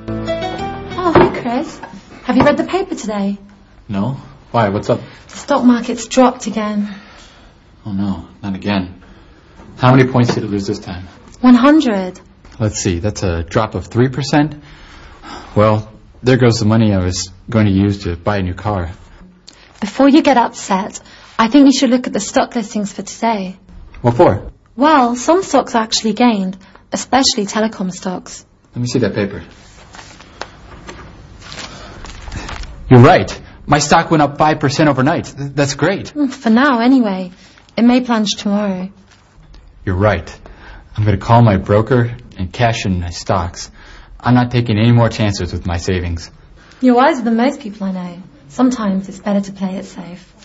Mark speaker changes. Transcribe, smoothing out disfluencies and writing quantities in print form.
Speaker 1: Oh, hi, Chris. Have you read the paper today?
Speaker 2: No? Why? What's up?
Speaker 1: The stock market's dropped again.
Speaker 2: Oh, no. Not again. How many points did it lose this time?
Speaker 1: 100.
Speaker 2: Let's see. That's a drop of 3%. Well, there goes the money I was going to use to buy a new car.
Speaker 1: Before you get upset, I think you should look at the stock listings for today.
Speaker 2: What for?
Speaker 1: Well, some stocks actually gained, especially telecom stocks.
Speaker 2: Let me see that paper. You're right. My stock went up 5% overnight. That's great.
Speaker 1: For now, anyway. It may plunge tomorrow.
Speaker 2: You're right. I'm going to call my broker and cash in my stocks. I'm not taking any more chances with my savings.
Speaker 1: You're wiser than most people I know. Sometimes it's better to play it safe.